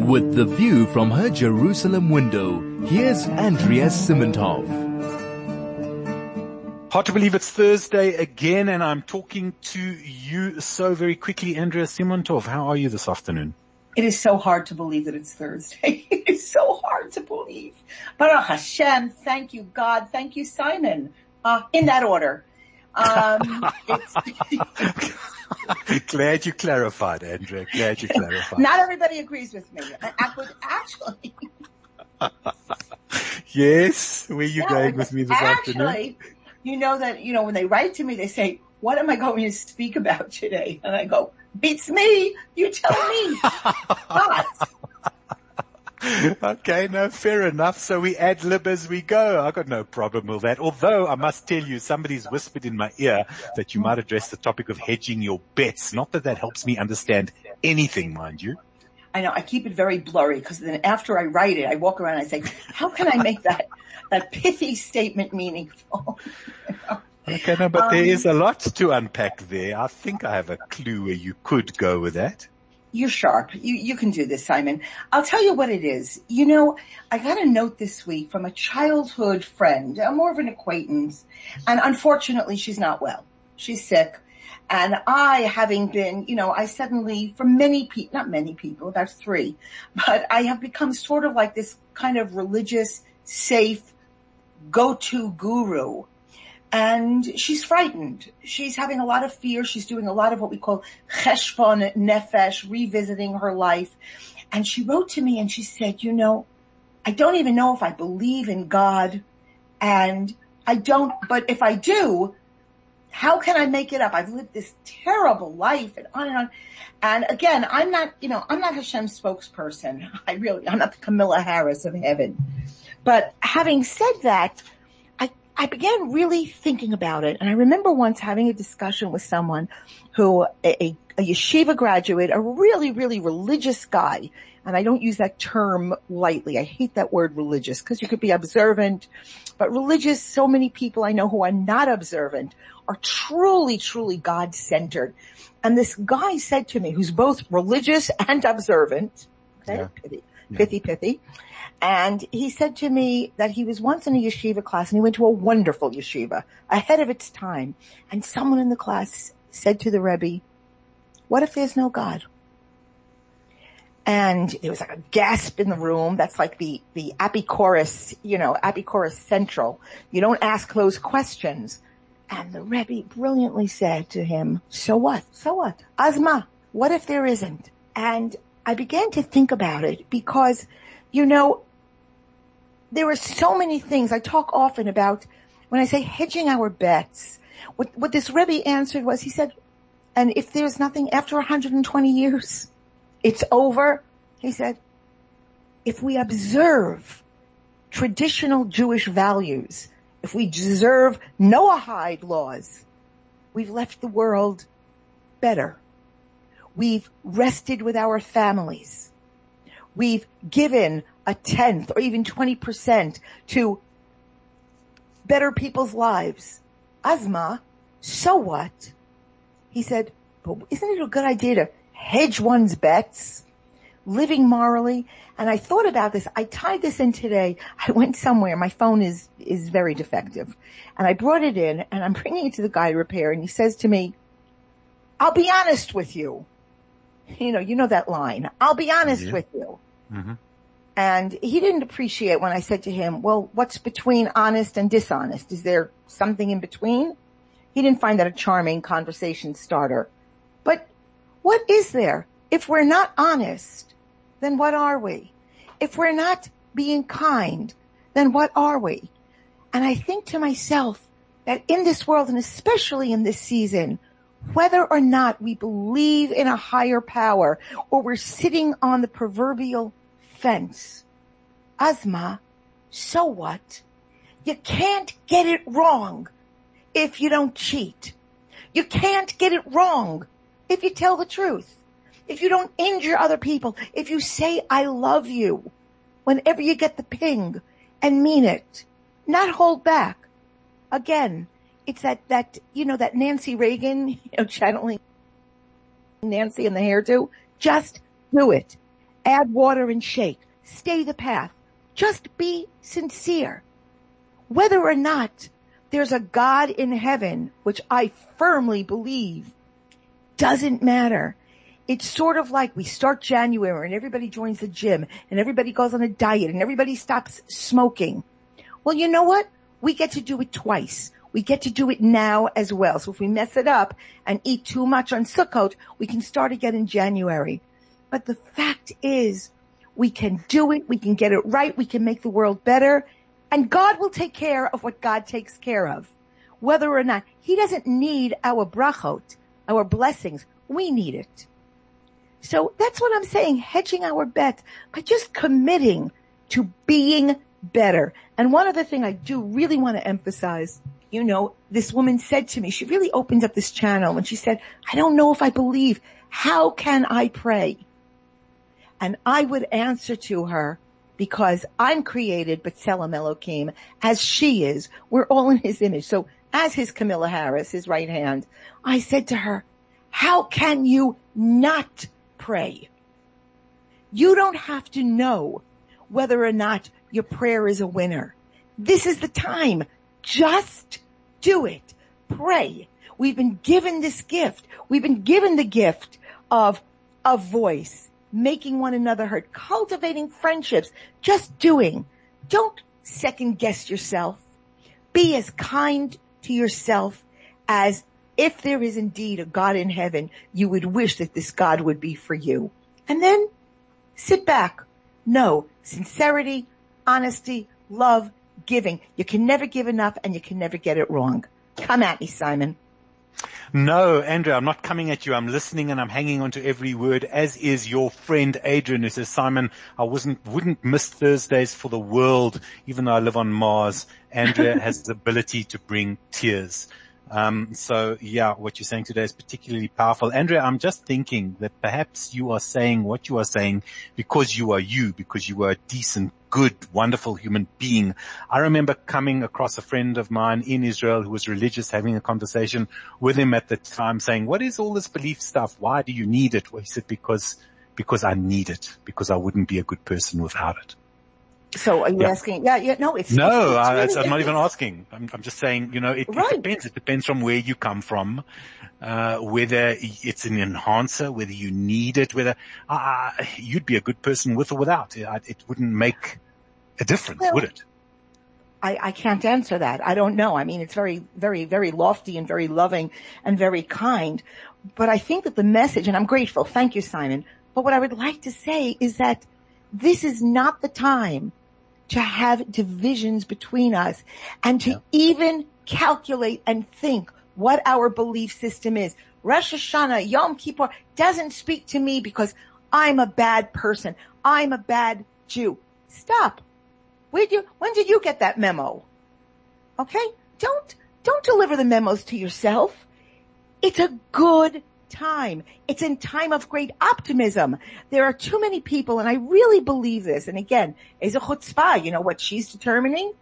With the view from her Jerusalem window, here's Andrea Simantov. Hard to believe it's Thursday again, and I'm talking to you so very quickly. Andrea Simantov, how are you this afternoon? It is so hard to believe that it's Thursday. It is so hard to believe. Baruch Hashem, thank you, God, thank you, Simon. In that order. Glad you clarified, Andrea. Glad you clarified. Not everybody agrees with me. Actually. Yes, where are you going with me this afternoon? Actually, you know that, when they write to me, they say, what am I going to speak about today? And I go, beats me. You tell me. But. Okay, no, fair enough. So we ad lib as we go. I got no problem with that. Although I must tell you, somebody's whispered in my ear that you might address the topic of hedging your bets. Not that helps me understand anything, mind you. I know, I keep it very blurry because then after I write it, I walk around and I say, how can I make that pithy statement meaningful? Okay, no, but there is a lot to unpack there. I think I have a clue where you could go with that. You're sharp. You can do this, Simon. I'll tell you what it is. I got a note this week from a childhood friend, more of an acquaintance, and unfortunately she's not well. She's sick. And I, having been, I suddenly, for many people, not many people, about 3, but I have become sort of like this kind of religious, safe, go-to guru. And she's frightened. She's having a lot of fear. She's doing a lot of what we call cheshbon nefesh, revisiting her life. And she wrote to me and she said, I don't even know if I believe in God. And but if I do, how can I make it up? I've lived this terrible life and on and on. And again, I'm not Hashem's spokesperson. I'm not the Camilla Harris of heaven. But having said that, I began really thinking about it. And I remember once having a discussion with someone who, a yeshiva graduate, a really, really religious guy. And I don't use that term lightly. I hate that word religious because you could be observant, but religious, so many people I know who are not observant are truly, truly God-centered. And this guy said to me, who's both religious and observant, okay, yeah. Pithy. And he said to me that he was once in a yeshiva class and he went to a wonderful yeshiva, ahead of its time. And someone in the class said to the Rebbe, what if there's no God? And there was like a gasp in the room. That's like the Apicurus, Apicurus Central. You don't ask those questions. And the Rebbe brilliantly said to him, so what? So what? Azma, what if there isn't? And I began to think about it because, there are so many things. I talk often about when I say hedging our bets. What this Rebbe answered was, he said, and if there's nothing after 120 years, it's over. He said, if we observe traditional Jewish values, if we observe Noahide laws, we've left the world better. We've rested with our families. We've given a 10th or even 20% to better people's lives. Azma, so what? He said, but isn't it a good idea to hedge one's bets, living morally? And I thought about this. I tied this in today. I went somewhere. My phone is very defective. And I brought it in and I'm bringing it to the guy to repair. And he says to me, I'll be honest with you. You know that line. I'll be honest with you. Mm-hmm. And he didn't appreciate when I said to him, well, what's between honest and dishonest? Is there something in between? He didn't find that a charming conversation starter. But what is there? If we're not honest, then what are we? If we're not being kind, then what are we? And I think to myself that in this world, and especially in this season, whether or not we believe in a higher power or we're sitting on the proverbial fence, Azma, so what? You can't get it wrong if you don't cheat. You can't get it wrong if you tell the truth. If you don't injure other people. If you say, I love you, whenever you get the ping and mean it. Not hold back. Again, it's that Nancy Reagan, channeling Nancy in the hairdo. Just do it. Add water and shake. Stay the path. Just be sincere. Whether or not there's a God in heaven, which I firmly believe, doesn't matter. It's sort of like we start January and everybody joins the gym and everybody goes on a diet and everybody stops smoking. Well, you know what? We get to do it twice. We get to do it now as well. So if we mess it up and eat too much on Sukkot, we can start again in January. But the fact is, we can do it. We can get it right. We can make the world better. And God will take care of what God takes care of. Whether or not, He doesn't need our brachot, our blessings. We need it. So that's what I'm saying, hedging our bet by just committing to being better. And one other thing I do really want to emphasize, you know, this woman said to me, she really opened up this channel and she said, I don't know if I believe. How can I pray? And I would answer to her, because I'm created, B'Tselem Elokim, as she is. We're all in His image. So as His Camilla Harris, His right hand, I said to her, how can you not pray? You don't have to know whether or not your prayer is a winner. This is the time. Just do it. Pray. We've been given this gift. We've been given the gift of a voice, making one another heard, cultivating friendships, just doing. Don't second guess yourself. Be as kind to yourself as if there is indeed a God in heaven, you would wish that this God would be for you. And then sit back. No, sincerity, honesty, love, giving. You can never give enough and you can never get it wrong. Come at me, Simon. No, Andrea, I'm not coming at you. I'm listening and I'm hanging on to every word, as is your friend Adrian, who says, Simon, I wouldn't miss Thursdays for the world, even though I live on Mars. Andrea has the ability to bring tears. So yeah, what you're saying today is particularly powerful. Andrea, I'm just thinking that perhaps you are saying what you are saying because you are you, because you are a decent, good, wonderful human being. I remember coming across a friend of mine in Israel who was religious, having a conversation with him at the time saying, what is all this belief stuff? Why do you need it? Well, he said, because I need it, because I wouldn't be a good person without it. So are you asking? Yeah, no, it's really, I'm not even asking. I'm just saying, you know, it depends. It depends from where you come from, whether it's an enhancer, whether you need it, whether, you'd be a good person with or without. It wouldn't make a difference, would it? I can't answer that. I don't know. I mean, it's very, very, very lofty and very loving and very kind. But I think that the message, and I'm grateful. Thank you, Simon. But what I would like to say is that this is not the time to have divisions between us and to even calculate and think what our belief system is. Rosh Hashanah, Yom Kippur doesn't speak to me because I'm a bad person. I'm a bad Jew. Stop. When did you get that memo? Okay? Don't deliver the memos to yourself. It's a good time. It's in time of great optimism. There are too many people, and I really believe this, and again, is a chutzpah, you know what she's determining?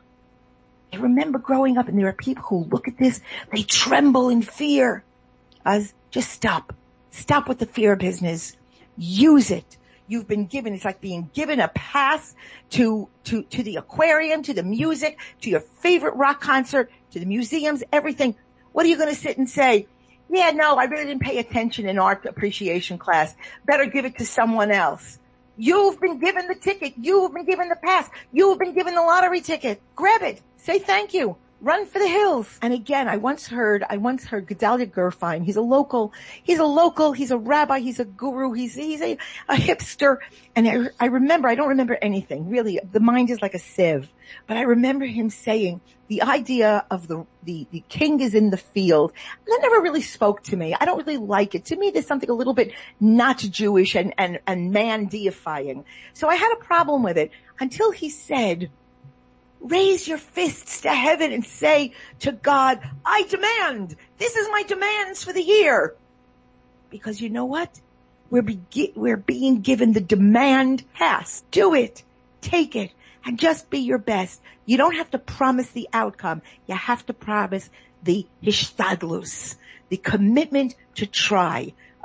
I remember growing up, and there are people who look at this, they tremble in fear. Just stop. Stop with the fear business. Use it. You've been given, it's like being given a pass to the aquarium, to the music, to your favorite rock concert, to the museums, everything. What are you going to sit and say? Yeah, no, I really didn't pay attention in art appreciation class. Better give it to someone else. You've been given the ticket. You've been given the pass. You've been given the lottery ticket. Grab it. Say thank you. Run for the hills. And again, I once heard Gedalia Gerfine. He's a local, he's a rabbi, he's a guru, he's a hipster. And I remember, I don't remember anything, really. The mind is like a sieve. But I remember him saying the idea of the king is in the field. That never really spoke to me. I don't really like it. To me, there's something a little bit not Jewish and man deifying. So I had a problem with it until he said, raise your fists to heaven and say to God, I demand. This is my demands for the year. Because you know what? We're being given the demand pass. Do it. Take it. And just be your best. You don't have to promise the outcome. You have to promise the hishtadlus, the commitment to try.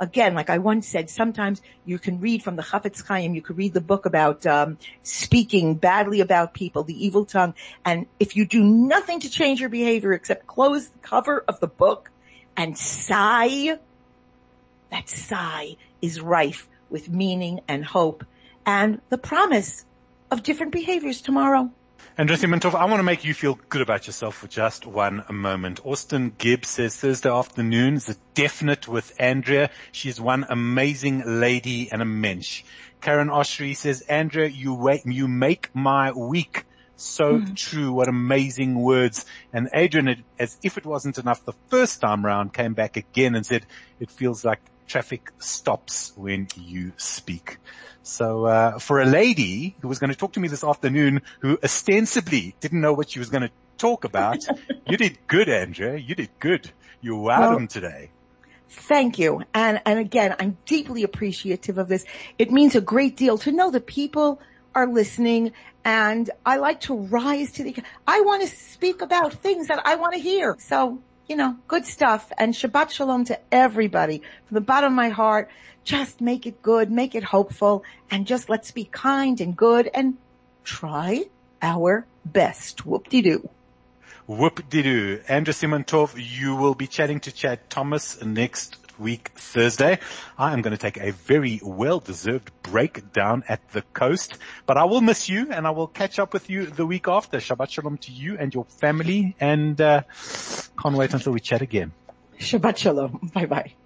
again, like I once said, sometimes you can read from the Chafetz Chaim, you could read the book about speaking badly about people, the evil tongue, and if you do nothing to change your behavior except close the cover of the book and sigh, that sigh is rife with meaning and hope and the promise of different behaviors tomorrow. Andrea Simantov, I want to make you feel good about yourself for just one moment. Austin Gibbs says Thursday afternoon is a definite with Andrea. She's one amazing lady and a mensch. Karen Oshry says, Andrea, you make my week. So true. What amazing words. And Adrian, as if it wasn't enough the first time round, came back again and said, it feels like traffic stops when you speak. So, for a lady who was going to talk to me this afternoon, who ostensibly didn't know what she was going to talk about, you did good, Andrea. You did good. You wowed them today. Thank you. And again, I'm deeply appreciative of this. It means a great deal to know that people are listening, and I like to rise to I want to speak about things that I want to hear. So, good stuff. And Shabbat Shalom to everybody from the bottom of my heart. Just make it good, make it hopeful, and just let's be kind and good and try our best. Whoop-de-doo. Whoop-de-doo. Andrea Simantov, you will be chatting to Chad Thomas next week, Thursday. I am going to take a very well-deserved break down at the coast, but I will miss you and I will catch up with you the week after. Shabbat Shalom to you and your family, and can't wait until we chat again. Shabbat Shalom. Bye-bye.